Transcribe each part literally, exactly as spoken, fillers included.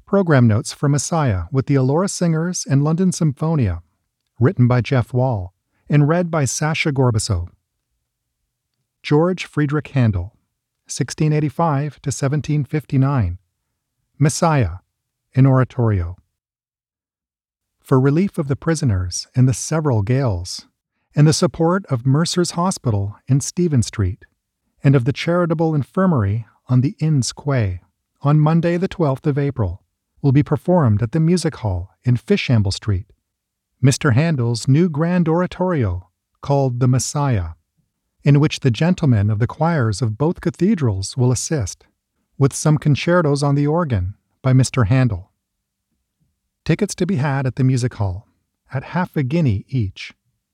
Program notes for Messiah with the Alora Singers and London Symphonia, written by Jeff Wall and read by Sasha Gorbasev. George Friedrich Handel, sixteen eighty-five to seventeen fifty-nine. Messiah, an oratorio. For relief of the prisoners in the several gales, and the support of Mercer's Hospital in Stephen Street, and of the Charitable Infirmary on the Inns Quay, on Monday the twelfth of April, will be performed at the Music Hall in Fishamble Street, Mister Handel's new grand oratorio called The Messiah, in which the gentlemen of the choirs of both cathedrals will assist, with some concertos on the organ by Mister Handel. Tickets to be had at the Music Hall, at half a guinea each.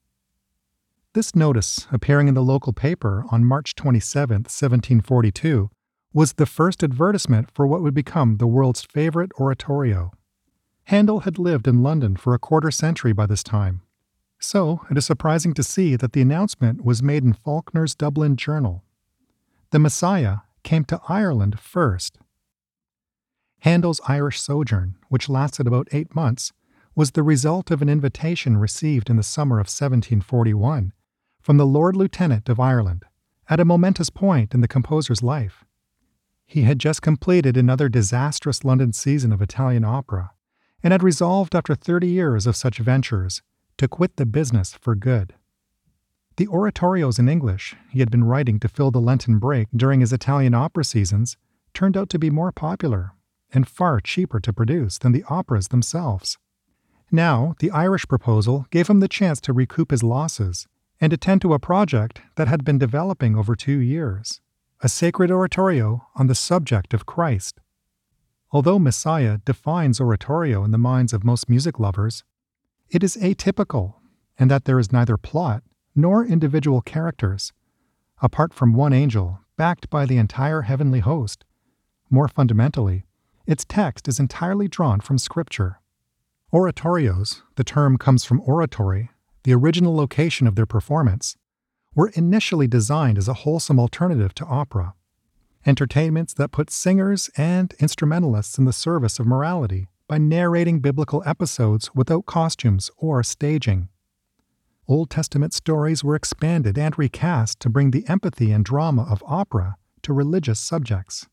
This notice, appearing in the local paper on March twenty-seventh, seventeen forty-two, was the first advertisement for what would become the world's favorite oratorio. Handel had lived in London for a quarter century by this time, so it is surprising to see that the announcement was made in Faulkner's Dublin Journal. The Messiah came to Ireland first. Handel's Irish sojourn, which lasted about eight months, was the result of an invitation received in the summer of seventeen forty-one from the Lord Lieutenant of Ireland, at a momentous point in the composer's life. He had just completed another disastrous London season of Italian opera, and had resolved after thirty years of such ventures to quit the business for good. The oratorios in English he had been writing to fill the Lenten break during his Italian opera seasons turned out to be more popular and far cheaper to produce than the operas themselves. Now, the Irish proposal gave him the chance to recoup his losses and attend to a project that had been developing over two years, a sacred oratorio on the subject of Christ. Although Messiah defines oratorio in the minds of most music lovers, it is atypical in that there is neither plot nor individual characters, apart from one angel backed by the entire heavenly host. More fundamentally, its text is entirely drawn from Scripture. Oratorios, the term comes from oratory, the original location of their performance, were initially designed as a wholesome alternative to opera, entertainments that put singers and instrumentalists in the service of morality by narrating biblical episodes without costumes or staging. Old Testament stories were expanded and recast to bring the empathy and drama of opera to religious subjects.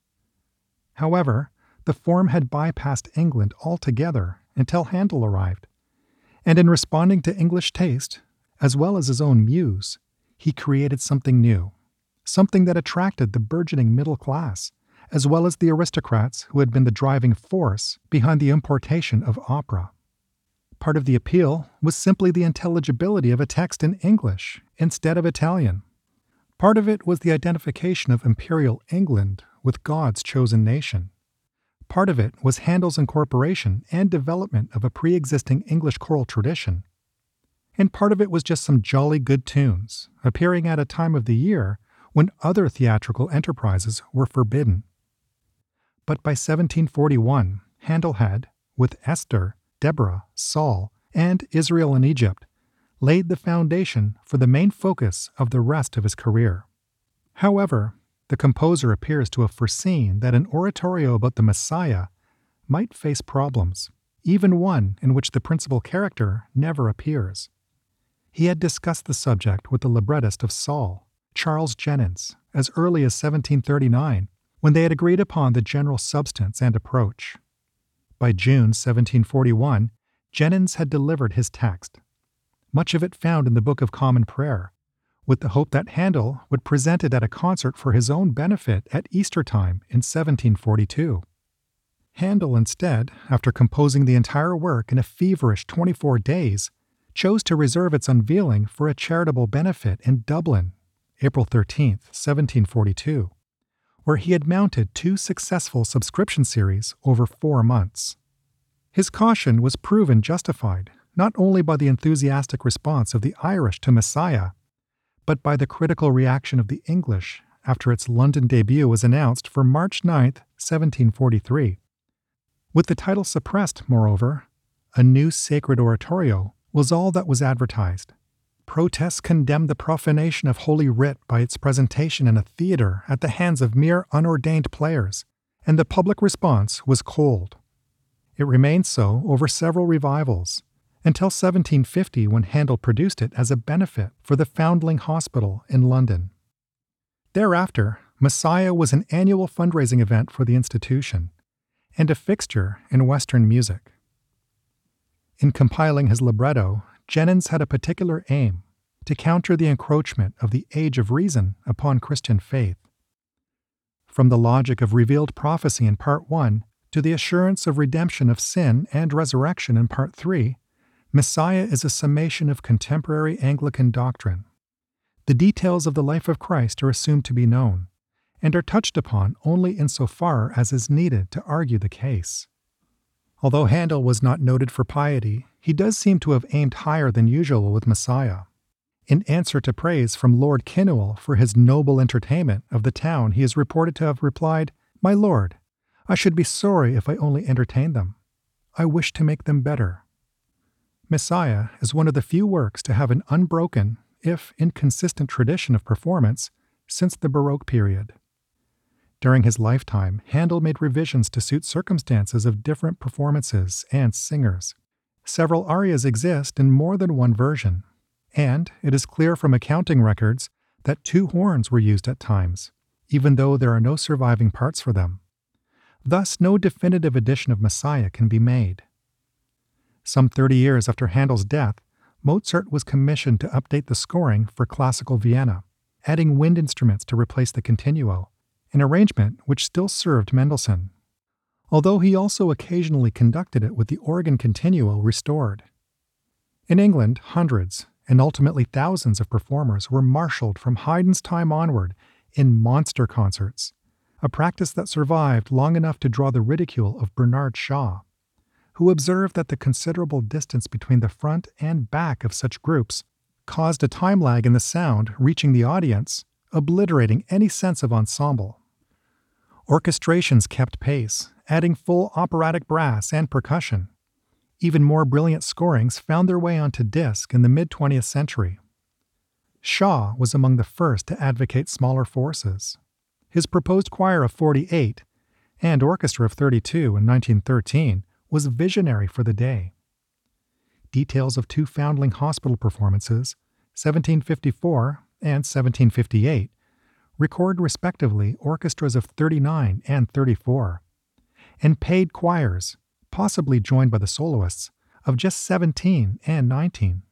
However, the form had bypassed England altogether until Handel arrived, and in responding to English taste, as well as his own muse, he created something new, something that attracted the burgeoning middle class, as well as the aristocrats who had been the driving force behind the importation of opera. Part of the appeal was simply the intelligibility of a text in English instead of Italian. Part of it was the identification of imperial England with God's chosen nation. Part of it was Handel's incorporation and development of a pre-existing English choral tradition. And part of it was just some jolly good tunes, appearing at a time of the year when other theatrical enterprises were forbidden. But by seventeen forty-one, Handel had, with Esther, Deborah, Saul, and Israel in Egypt, laid the foundation for the main focus of the rest of his career. However, the composer appears to have foreseen that an oratorio about the Messiah might face problems, even one in which the principal character never appears. He had discussed the subject with the librettist of Saul, Charles Jennens, as early as seventeen thirty-nine, when they had agreed upon the general substance and approach. By June seventeen forty-one, Jennens had delivered his text, much of it found in the Book of Common Prayer, with the hope that Handel would present it at a concert for his own benefit at Easter time in seventeen forty-two. Handel instead, after composing the entire work in a feverish twenty-four days, chose to reserve its unveiling for a charitable benefit in Dublin, April thirteenth, seventeen forty-two, where he had mounted two successful subscription series over four months. His caution was proven justified, not only by the enthusiastic response of the Irish to Messiah, but by the critical reaction of the English after its London debut was announced for March ninth, seventeen forty-three. With the title suppressed, moreover, a new sacred oratorio was all that was advertised. Protests condemned the profanation of Holy Writ by its presentation in a theater at the hands of mere unordained players, and the public response was cold. It remained so over several revivals, until seventeen fifty when Handel produced it as a benefit for the Foundling Hospital in London. Thereafter, Messiah was an annual fundraising event for the institution, and a fixture in Western music. In compiling his libretto, Jennens had a particular aim: to counter the encroachment of the Age of Reason upon Christian faith. From the logic of revealed prophecy in Part one to the assurance of redemption of sin and resurrection in Part three, Messiah is a summation of contemporary Anglican doctrine. The details of the life of Christ are assumed to be known, and are touched upon only insofar as is needed to argue the case. Although Handel was not noted for piety, he does seem to have aimed higher than usual with Messiah. In answer to praise from Lord Kinnoul for his noble entertainment of the town, he is reported to have replied, "My lord, I should be sorry if I only entertained them. I wish to make them better." Messiah is one of the few works to have an unbroken, if inconsistent tradition of performance since the Baroque period. During his lifetime, Handel made revisions to suit circumstances of different performances and singers. Several arias exist in more than one version, and it is clear from accounting records that two horns were used at times, even though there are no surviving parts for them. Thus, no definitive edition of Messiah can be made. Some thirty years after Handel's death, Mozart was commissioned to update the scoring for Classical Vienna, adding wind instruments to replace the continuo, an arrangement which still served Mendelssohn, although he also occasionally conducted it with the organ continuo restored. In England, hundreds, and ultimately thousands of performers were marshaled from Haydn's time onward in monster concerts, a practice that survived long enough to draw the ridicule of Bernard Shaw, who observed that the considerable distance between the front and back of such groups caused a time lag in the sound reaching the audience, obliterating any sense of ensemble. Orchestrations kept pace, adding full operatic brass and percussion. Even more brilliant scorings found their way onto disc in the mid-twentieth century. Shaw was among the first to advocate smaller forces. His proposed choir of forty-eight and orchestra of thirty-two in nineteen thirteen was visionary for the day. Details of two Foundling Hospital performances, seventeen fifty-four and seventeen fifty-eight, record respectively orchestras of thirty-nine and thirty-four, and paid choirs, possibly joined by the soloists, of just seventeen and nineteen.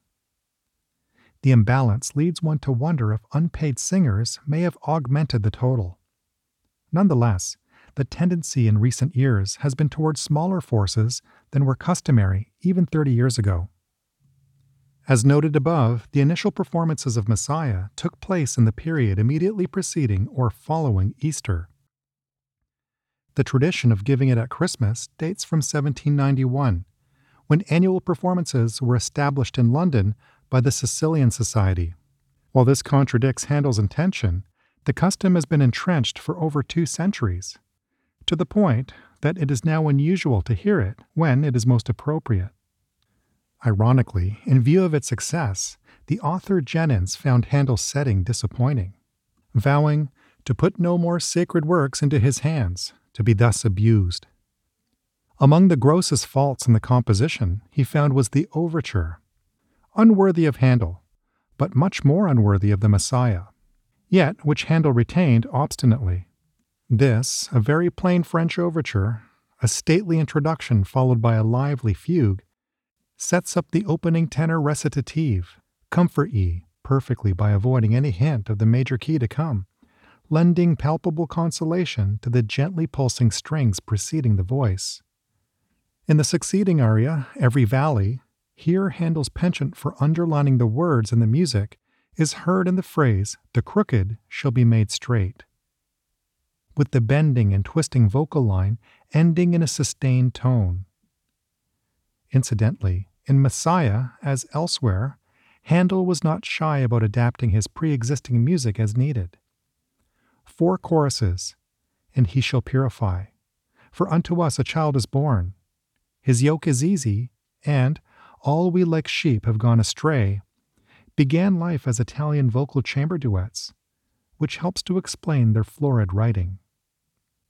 The imbalance leads one to wonder if unpaid singers may have augmented the total. Nonetheless, the tendency in recent years has been towards smaller forces than were customary even thirty years ago. As noted above, the initial performances of Messiah took place in the period immediately preceding or following Easter. The tradition of giving it at Christmas dates from seventeen ninety-one, when annual performances were established in London by the Sicilian Society. While this contradicts Handel's intention, the custom has been entrenched for over two centuries, to the point that it is now unusual to hear it when it is most appropriate. Ironically, in view of its success, the author Jennens found Handel's setting disappointing, vowing to put no more sacred works into his hands, to be thus abused. Among the grossest faults in the composition he found was the overture, unworthy of Handel, but much more unworthy of the Messiah, yet which Handel retained obstinately. This, a very plain French overture, a stately introduction followed by a lively fugue, sets up the opening tenor recitative, comfort ye, perfectly by avoiding any hint of the major key to come, lending palpable consolation to the gently pulsing strings preceding the voice. In the succeeding aria, Every Valley, here Handel's penchant for underlining the words in the music is heard in the phrase, "The crooked shall be made straight," with the bending and twisting vocal line ending in a sustained tone. Incidentally, in Messiah, as elsewhere, Handel was not shy about adapting his pre-existing music as needed. Four choruses, and he shall purify. For unto us a child is born. His yoke is easy, and all we like sheep have gone astray, began life as Italian vocal chamber duets, which helps to explain their florid writing.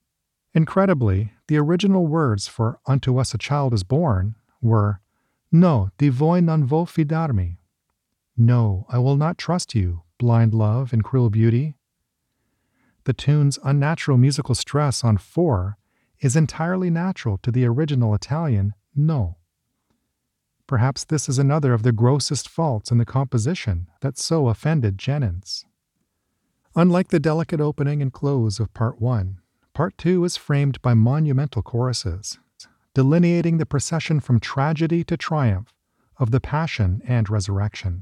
Incredibly, the original words for "Unto us a child is born" were "No, di voi non vo fidarmi." No, I will not trust you, blind love and cruel beauty. The tune's unnatural musical stress on for is entirely natural to the original Italian no. Perhaps this is another of the grossest faults in the composition that so offended Jennens. Unlike the delicate opening and close of Part one, Part two is framed by monumental choruses, delineating the procession from tragedy to triumph of the Passion and Resurrection.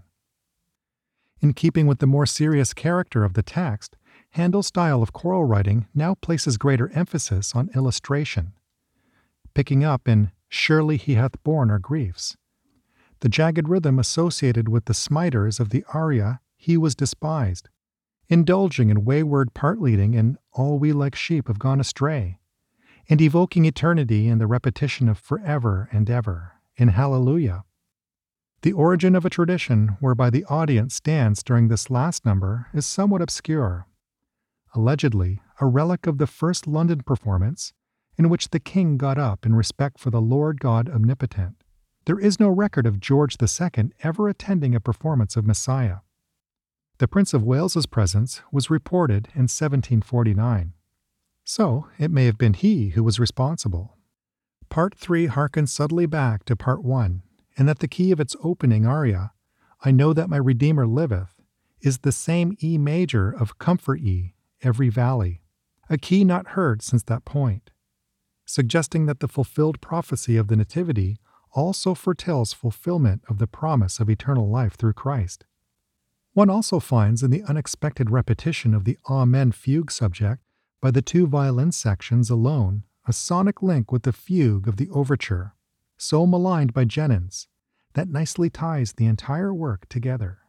In keeping with the more serious character of the text, Handel's style of choral writing now places greater emphasis on illustration, picking up in "Surely he hath borne our griefs," the jagged rhythm associated with the smiters of the aria "He was despised," indulging in wayward part-leading in "All we like sheep have gone astray," and evoking eternity in the repetition of "forever and ever" in Hallelujah. The origin of a tradition whereby the audience stands during this last number is somewhat obscure. Allegedly, a relic of the first London performance, in which the king got up in respect for the Lord God Omnipotent. There is no record of George the Second ever attending a performance of Messiah. The Prince of Wales's presence was reported in seventeen forty-nine. So, it may have been he who was responsible. Part three harkens subtly back to Part one, in that the key of its opening aria, "I know that my Redeemer liveth," is the same E major of Comfort Ye, Every Valley, a key not heard since that point, suggesting that the fulfilled prophecy of the Nativity also foretells fulfillment of the promise of eternal life through Christ. One also finds in the unexpected repetition of the Amen fugue subject by the two violin sections alone a sonic link with the fugue of the overture, so maligned by Jennens, that nicely ties the entire work together.